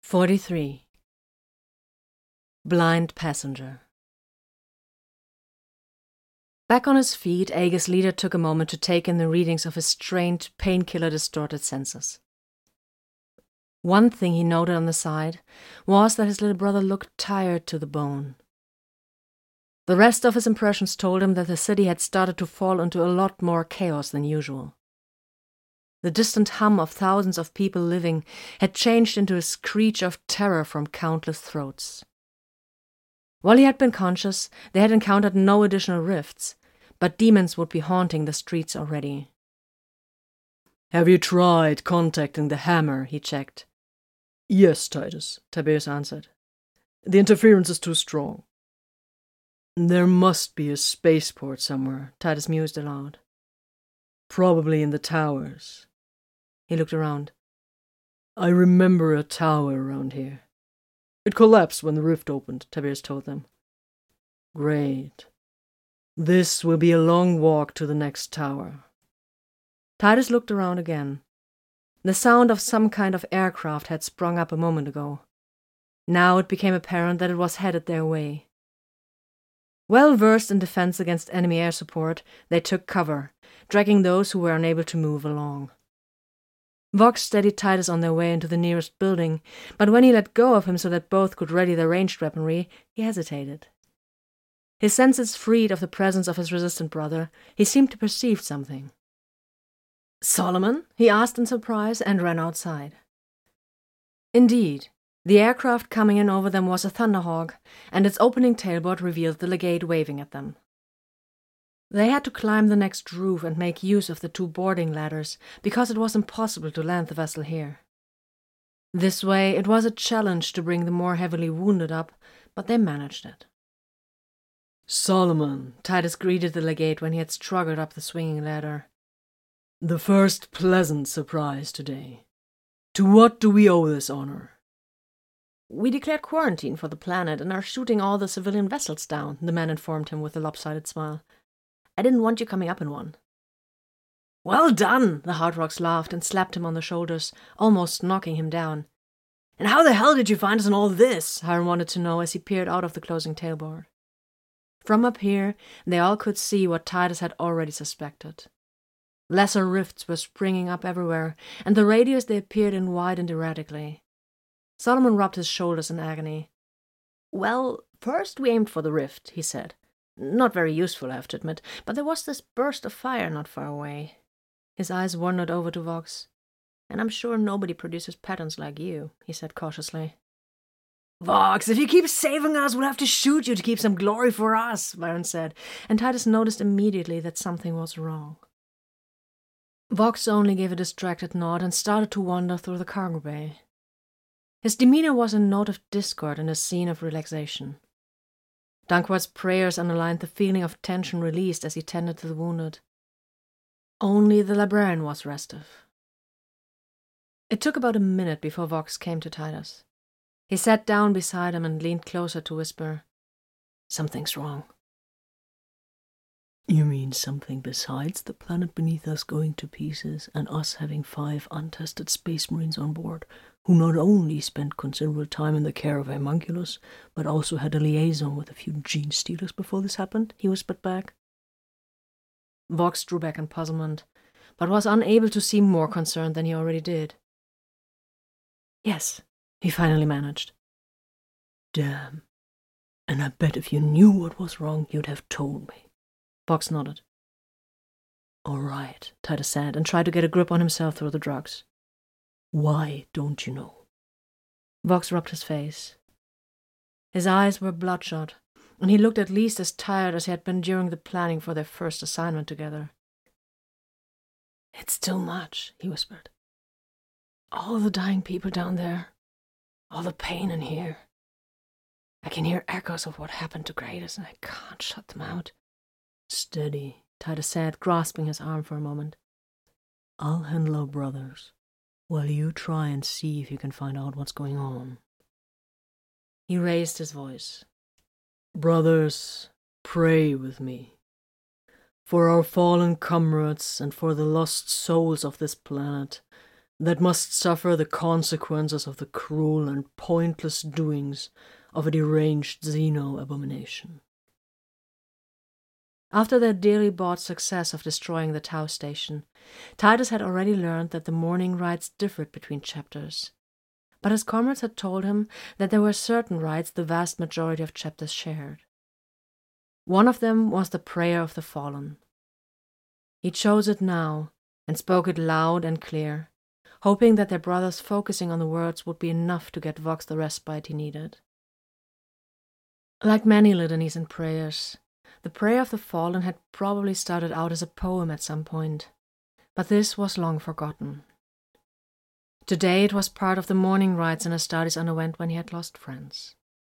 43. Blind Passenger. Back on his feet, Aegis' leader took a moment to take in the readings of his strained, painkiller-distorted senses. One thing he noted on the side was that his little brother looked tired to the bone. The rest of his impressions told him that the city had started to fall into a lot more chaos than usual. The distant hum of thousands of people living had changed into a screech of terror from countless throats. While he had been conscious, they had encountered no additional rifts, but demons would be haunting the streets already. "Have you tried contacting the Hammer?" he checked. "Yes, Titus," Tiberius answered. "The interference is too strong." "There must be a spaceport somewhere," Titus mused aloud. "Probably in the towers." He looked around. "I remember a tower around here." "It collapsed when the rift opened," Tiberius told them. "Great. This will be a long walk to the next tower." Titus looked around again. The sound of some kind of aircraft had sprung up a moment ago. Now it became apparent that it was headed their way. Well versed in defense against enemy air support, they took cover, dragging those who were unable to move along. Vox steadied Titus on their way into the nearest building, but when he let go of him so that both could ready their ranged weaponry, he hesitated. His senses freed of the presence of his resistant brother, he seemed to perceive something. "Solomon?" he asked in surprise, and ran outside. Indeed, the aircraft coming in over them was a Thunderhawk, and its opening tailboard revealed the legate waving at them. They had to climb the next roof and make use of the 2 boarding ladders, because it was impossible to land the vessel here. This way, it was a challenge to bring the more heavily wounded up, but they managed it. "Solomon," Titus greeted the legate when he had struggled up the swinging ladder. "The first pleasant surprise today. To what do we owe this honor?" "We declared quarantine for the planet and are shooting all the civilian vessels down," the man informed him with a lopsided smile. "I didn't want you coming up in one." "Well done!" the Hard Rocks laughed and slapped him on the shoulders, almost knocking him down. "And how the hell did you find us in all this?" Hiram wanted to know as he peered out of the closing tailboard. From up here, they all could see what Titus had already suspected. Lesser rifts were springing up everywhere, and the radius they appeared in widened erratically. Solomon rubbed his shoulders in agony. "Well, first we aimed for the rift," he said. "Not very useful, I have to admit, but there was this burst of fire not far away." His eyes wandered over to Vox. "And I'm sure nobody produces patterns like you," he said cautiously. "Vox, if you keep saving us, we'll have to shoot you to keep some glory for us," Byron said, and Titus noticed immediately that something was wrong. Vox only gave a distracted nod and started to wander through the cargo bay. His demeanor was a note of discord in a scene of relaxation. Dankward's prayers underlined the feeling of tension released as he tended to the wounded. Only the librarian was restive. It took about a minute before Vox came to Titus. He sat down beside him and leaned closer to whisper, "Something's wrong." "You mean something besides the planet beneath us going to pieces and us having 5 untested space marines on board, who not only spent considerable time in the care of Homunculus, but also had a liaison with a few gene stealers before this happened?" he whispered back. Vox drew back in puzzlement, but was unable to seem more concerned than he already did. "Yes," he finally managed. "Damn. And I bet if you knew what was wrong, you'd have told me." Vox nodded. "All right," Titus said, and tried to get a grip on himself through the drugs. "Why don't you know?" Vox rubbed his face. His eyes were bloodshot, and he looked at least as tired as he had been during the planning for their first assignment together. "It's too much," he whispered. "All the dying people down there, all the pain in here. I can hear echoes of what happened to Gradus, and I can't shut them out." "Steady," Titus said, grasping his arm for a moment. "I'll handle our brothers, while you try and see if you can find out what's going on." He raised his voice. "Brothers, pray with me. For our fallen comrades and for the lost souls of this planet, that must suffer the consequences of the cruel and pointless doings of a deranged xeno-abomination. After their dearly bought success of destroying the Tau station, Titus had already learned that the morning rites differed between chapters, but his comrades had told him that there were certain rites the vast majority of chapters shared. One of them was the prayer of the fallen. He chose it now and spoke it loud and clear, hoping that their brothers focusing on the words would be enough to get Vox the respite he needed. Like many litanies and prayers, the prayer of the fallen had probably started out as a poem at some point, but this was long forgotten. Today it was part of the morning rites and Astartes underwent when he had lost friends.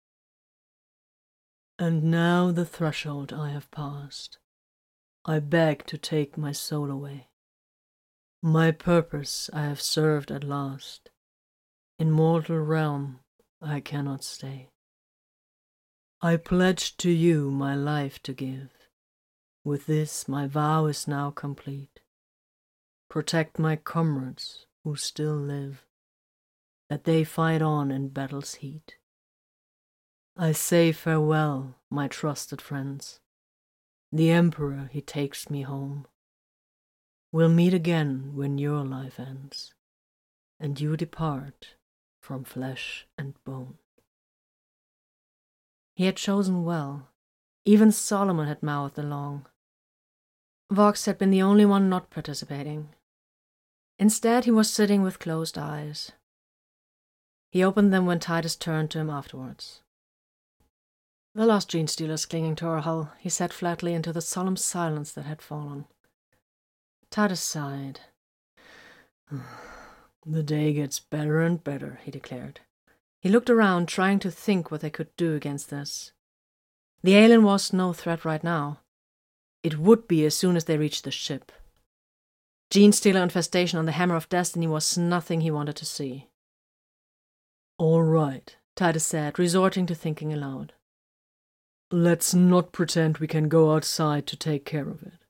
And now the threshold I have passed. I beg to take my soul away. My purpose I have served at last. In mortal realm I cannot stay. I pledge to you my life to give. With this my vow is now complete. Protect my comrades who still live, that they fight on in battle's heat. I say farewell, my trusted friends. The Emperor, he takes me home. We'll meet again when your life ends, and you depart from flesh and bone. He had chosen well. Even Solomon had mouthed along. Vox had been the only one not participating. Instead, he was sitting with closed eyes. He opened them when Titus turned to him afterwards. "The lost Genestealer's clinging to our hull," he said flatly into the solemn silence that had fallen. Titus sighed. "The day gets better and better," he declared. He looked around, trying to think what they could do against this. The alien was no threat right now. It would be as soon as they reached the ship. Genestealer infestation on the Hammer of Destiny was nothing he wanted to see. "All right," Titus said, resorting to thinking aloud. "Let's not pretend we can go outside to take care of it.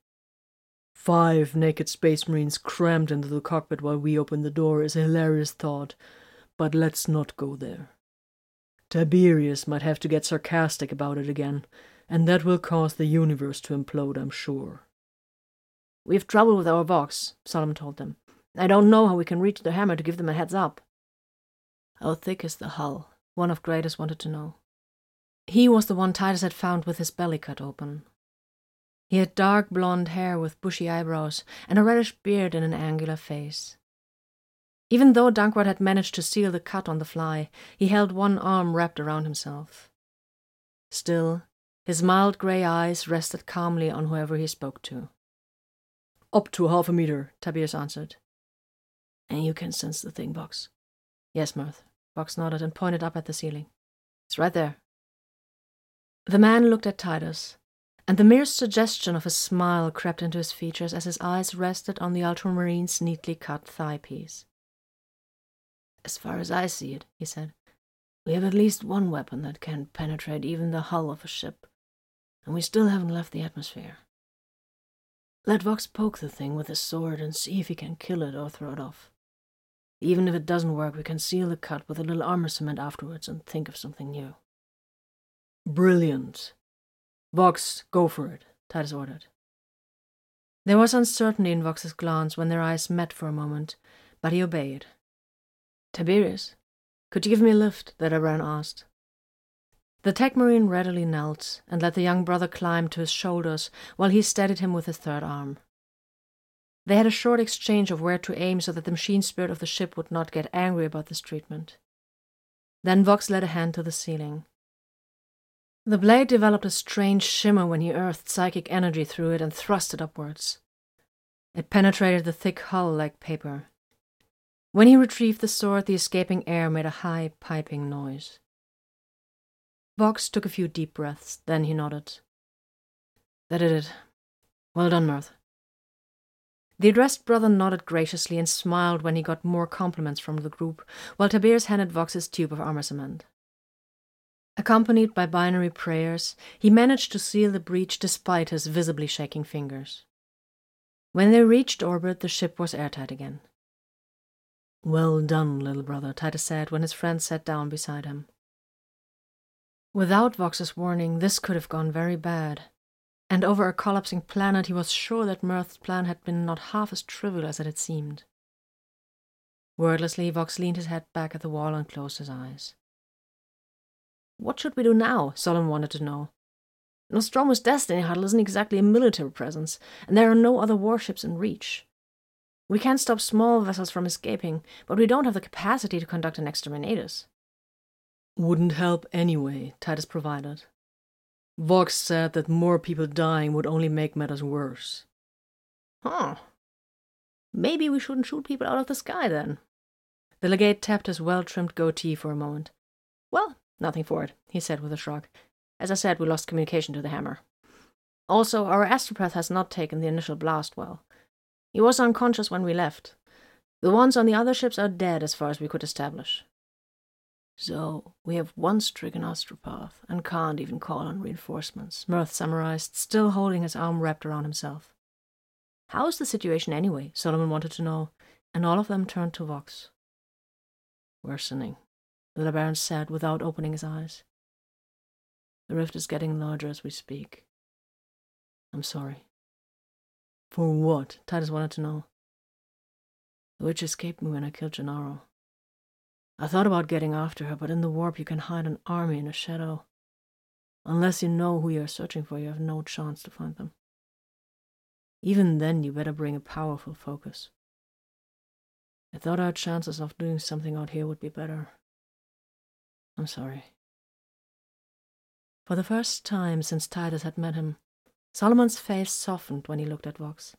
5 naked Space Marines crammed into the cockpit while we open the door is a hilarious thought, but let's not go there. Tiberius might have to get sarcastic about it again, and that will cause the universe to implode, I'm sure." "We have trouble with our Vox," Solomon told them. "I don't know how we can reach the Hammer to give them a heads up." "How thick is the hull?" one of Greatus wanted to know. He was the one Titus had found with his belly cut open. He had dark blonde hair with bushy eyebrows and a reddish beard and an angular face. Even though Dankwart had managed to seal the cut on the fly, he held one arm wrapped around himself. Still, his mild grey eyes rested calmly on whoever he spoke to. "Up to 1/2 meter, Tiberius answered. "And you can sense the thing, Vox?" "Yes, Mirth." Vox nodded and pointed up at the ceiling. "It's right there." The man looked at Titus, and the merest suggestion of a smile crept into his features as his eyes rested on the Ultramarine's neatly cut thigh piece. "As far as I see it," he said, "we have at least one weapon that can penetrate even the hull of a ship, and we still haven't left the atmosphere. Let Vox poke the thing with his sword and see if he can kill it or throw it off. Even if it doesn't work, we can seal the cut with a little armor cement afterwards and think of something new." "Brilliant. Vox, go for it," Titus ordered. There was uncertainty in Vox's glance when their eyes met for a moment, but he obeyed. "Tiberius, could you give me a lift?" the Baron asked. The Tech Marine readily knelt and let the young brother climb to his shoulders while he steadied him with his third arm. They had a short exchange of where to aim so that the machine spirit of the ship would not get angry about this treatment. Then Vox led a hand to the ceiling. The blade developed a strange shimmer when he earthed psychic energy through it and thrust it upwards. It penetrated the thick hull like paper. When he retrieved the sword, the escaping air made a high, piping noise. Vox took a few deep breaths, then he nodded. "That did it. Well done, Mirth." The addressed brother nodded graciously and smiled when he got more compliments from the group, while Tiberius handed Vox's tube of armor cement. Accompanied by binary prayers, he managed to seal the breach despite his visibly shaking fingers. When they reached orbit, the ship was airtight again. Well done, little brother, Titus said when his friend sat down beside him. Without Vox's warning, this could have gone very bad. And over a collapsing planet, he was sure that Mirth's plan had been not half as trivial as it had seemed. Wordlessly, Vox leaned his head back at the wall and closed his eyes. What should we do now? Solomon wanted to know. Nostromo's Destiny Huddle isn't exactly a military presence, and there are no other warships in reach. We can stop small vessels from escaping, but we don't have the capacity to conduct an exterminatus. Wouldn't help anyway, Titus provided. Vox said that more people dying would only make matters worse. Huh. Maybe we shouldn't shoot people out of the sky, then. The legate tapped his well-trimmed goatee for a moment. Well, nothing for it, he said with a shrug. As I said, we lost communication to the hammer. Also, our astropath has not taken the initial blast well. He was unconscious when we left. The ones on the other ships are dead as far as we could establish. So, we have one stricken astropath and can't even call on reinforcements, Mirth summarized, still holding his arm wrapped around himself. How is the situation anyway? Solomon wanted to know, and all of them turned to Vox. Worsening, the LeBaron said without opening his eyes. The rift is getting larger as we speak. I'm sorry. For what? Titus wanted to know. The witch escaped me when I killed Gennaro. I thought about getting after her, but in the warp you can hide an army in a shadow. Unless you know who you're searching for, you have no chance to find them. Even then, you better bring a powerful focus. I thought our chances of doing something out here would be better. I'm sorry. For the first time since Titus had met him, Solomon's face softened when he looked at Vox.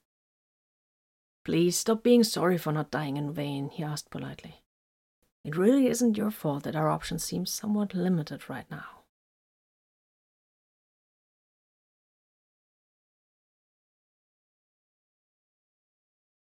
Please stop being sorry for not dying in vain, he asked politely. It really isn't your fault that our options seem somewhat limited right now.